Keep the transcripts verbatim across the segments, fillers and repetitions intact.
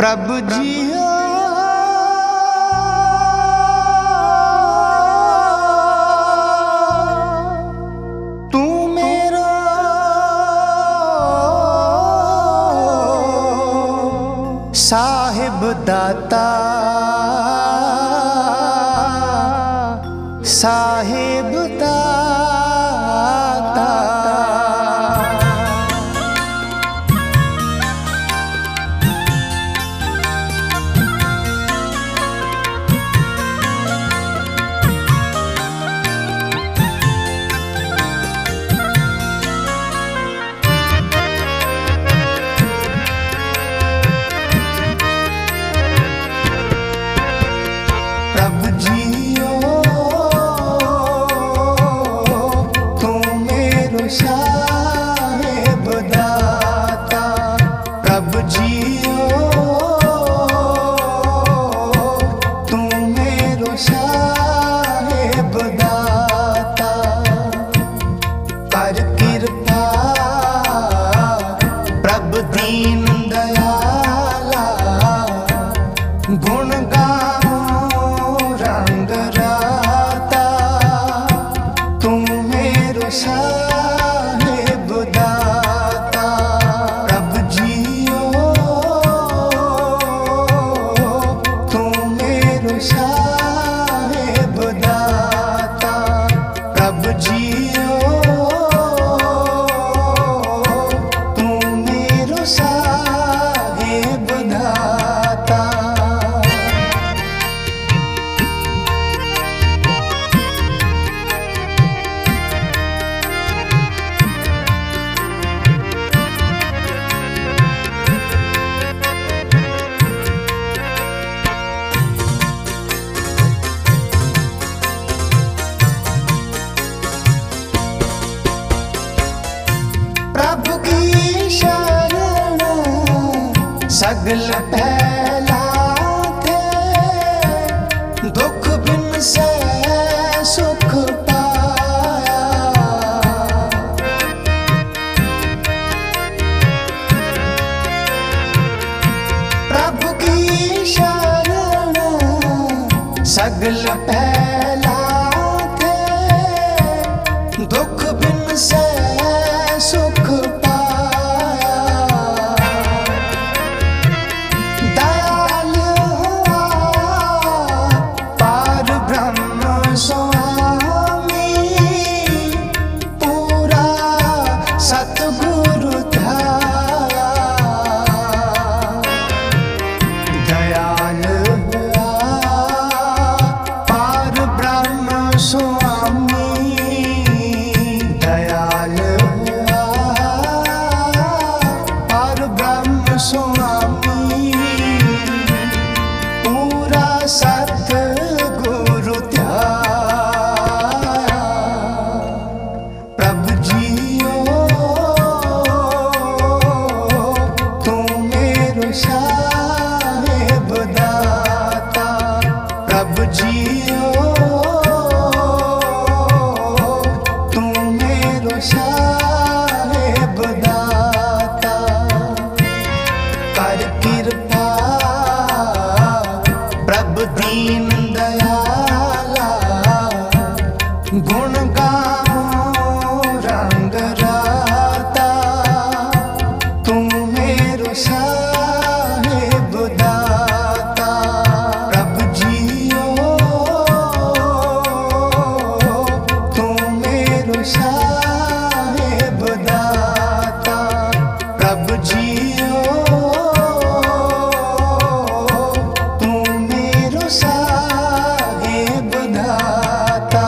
प्रभु जियो तू मेरो साहिब दाता साहिब दाता। प्रभु जियो तू मेरो साहिब दाता। प्रभु जियो तू मेरो साहिब दाता। कर कृपा प्रभु दीन दयाला गुण गाओ रंग राता। तू मेरो साहिब दाता। प्रभु जियो तू मेरो साहिब दाता। प्रभु जियो तू मेरो साहिब दाता। प्रभु की शरण सगल पहला थे। दुख बिन से सुख पाया। प्रभु की शरण सगल पहला थे। दुख बिन से सुख पाया। दयाल हुआ पार ब्रह्म स्वामी। पूरा सतगुरु ध्याया। दयाल हुआ पार ब्रह्म स्वामी। दयाल स्वामी पूरा सतगुरु ध्याया। प्रभु जियो तू मेरो साहिब दाता। प्रभु जियो तू मेरो साहिब दाता। कर कृपा प्रभु दीन दयाला गुण गाओ रंग राता। तू मेरो साहिब दाता। प्रभु जियो तू मेरो साहिब दाता। प्रभु जियो तू मेरो साहिब दाता।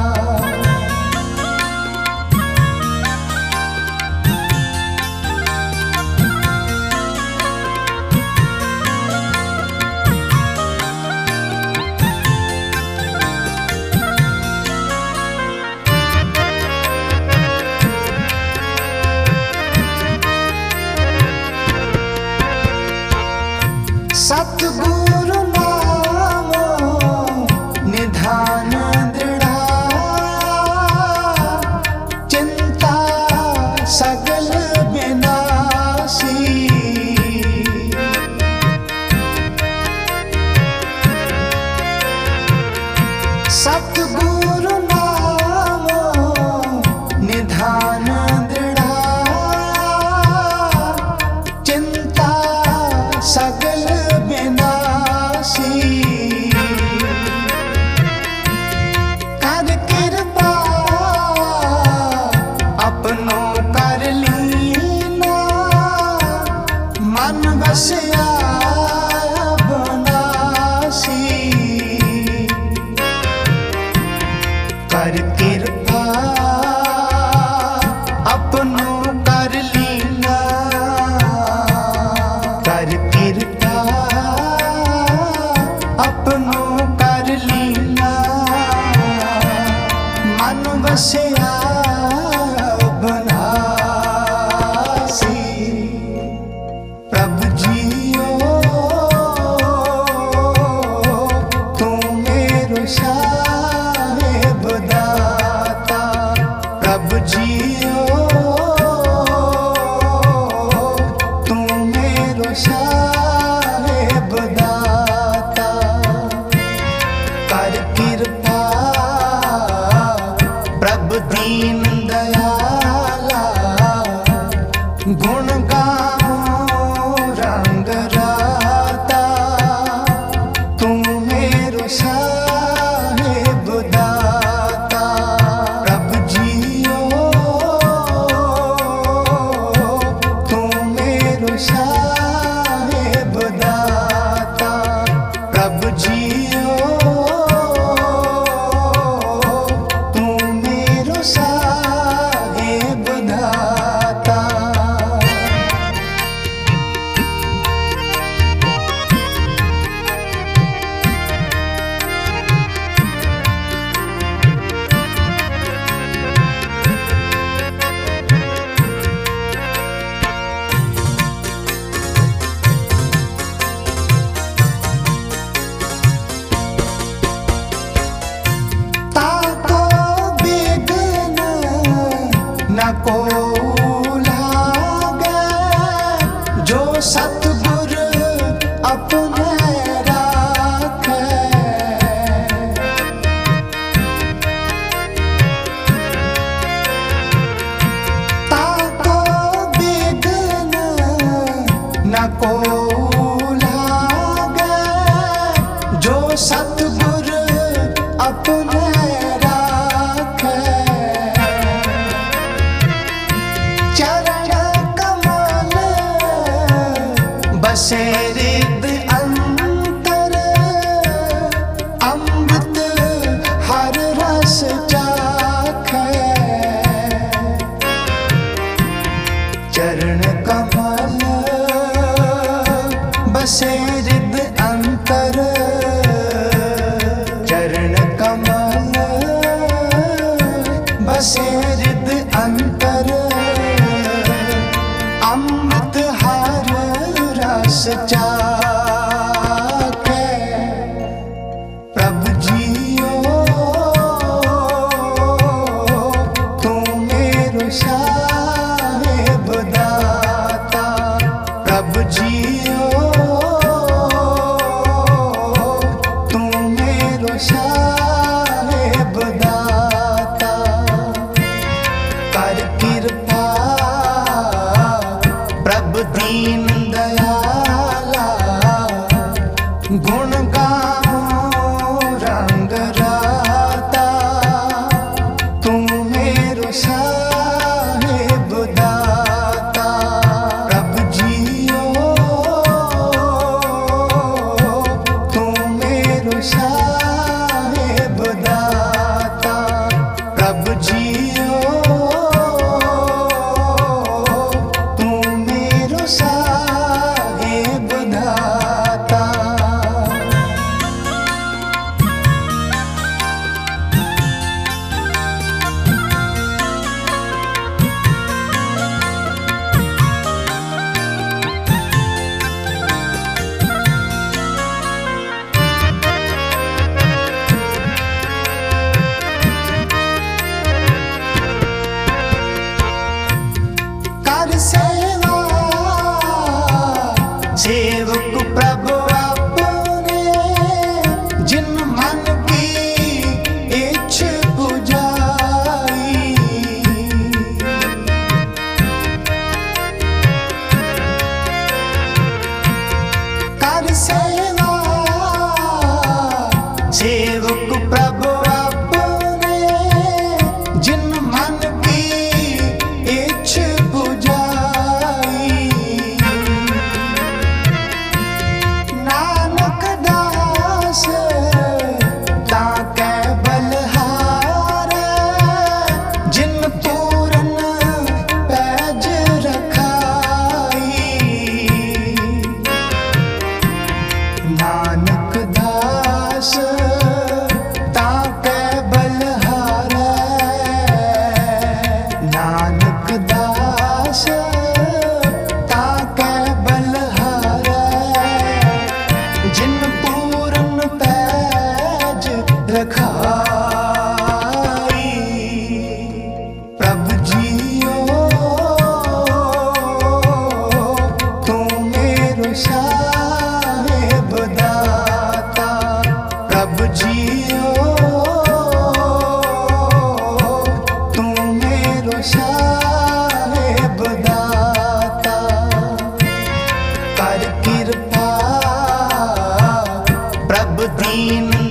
सतगुरु नामो निधान दृढ़ा। चिंता सगल विनाशी। मन बसिया बनासी कर कृपा अपनों कर लीला कर कृपा अपनों कर लीला मन बसिया दीन दयाला गुण गाओ रंग राता तू मेरो साहिब दाता प्रभु जियो तू मेरो साहिब दाता प्रभु जियो को लागे जो सतगुर अपने राखे ताको बिघ्न न को लागे जो सतगुर अपने बसे हृद अंतर अमृत हर रस चाखे चरण कमल बसे हृद अंतर चरण कमल बसे हृद अंतर अमृत हर रस चाखे प्रभु जियो तू मेरो साहिब दाता प्रभु जियो तू मेरो साहिब दाता कर कृपा प्रभु दीन दयाला गुण गाओ रंग राता तू मेरो साहिब दाता प्रभु जियो तू मेरो साहिब दाता प्रभु जियो सेवक प्रभु अपने जिन मन की इच्छ बुझाई कर सेवा सेवक प्रभु अपने जिन मन की इच्छ बुझाई साहेब दाता प्रभु जियो तू मेरो साहेब दाता कर कृपा प्रभु दीन